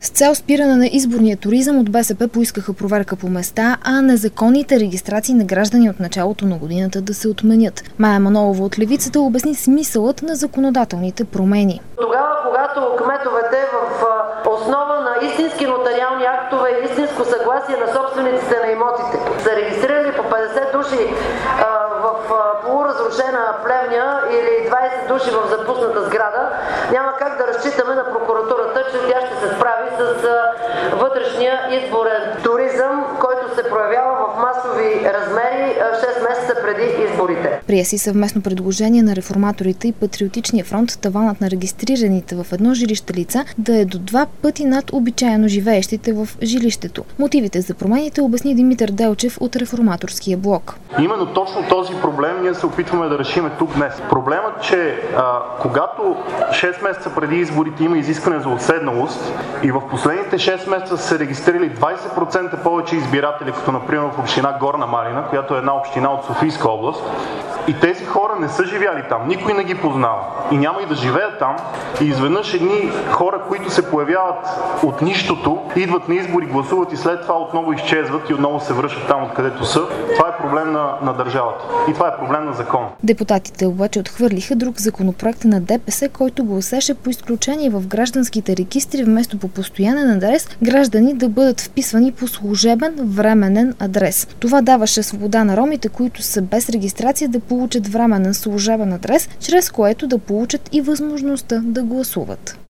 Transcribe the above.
С цел спиране на изборния туризъм от БСП поискаха проверка по места, а незаконните регистрации на граждани от началото на годината да се отменят. Мая Манолова от Левицата обясни смисълът на законодателните промени. Тогава, когато кметовете в основа на истински нотариални актове и истинско съгласие на собствениците на имотите са регистрирали по 50 души в полуразрушена плевня или 20 души в запусната сграда, няма как да разчитаме на прокуратурата, че тя ще се справи с вътрешния изборен туризъм, който се проявява в масови размери 6 месеца преди изборите. Прие си съвместно предложение на Реформаторите и Патриотичния фронт таванът на регистрираните в едно жилище лица да е до 2 пъти над обичайно живеещите в жилището. Мотивите за промените обясни Димитър Делчев от Реформаторския блок. Именно точно този проблем ние се опитваме да решим тук днес. Проблемът, че когато 6 месеца преди изборите има изискване за отседналост и в последните 6 месеца са се регистрирали 20% повече избиратели, като например в община Горна Малина, която е една община от Софийска област, и тези хора не са живяли там, никой не ги познава и няма и да живеят там, и изведнъж едни хора, които се появяват от нищото, идват на избори, гласуват и след това отново изчезват и отново се връщат там, откъдето са. Това е проблем на държавата и това е проблем на закон. Депутатите обаче отхвърлиха друг законопроект на ДПС, който гласеше по изключение в гражданските регистри вместо по постоянен адрес граждани да бъдат вписвани по служебен временен адрес. Това даваше свобода на ромите, които са без регистрация, да получат временен служебен адрес, чрез което да получат и възможността да гласуват.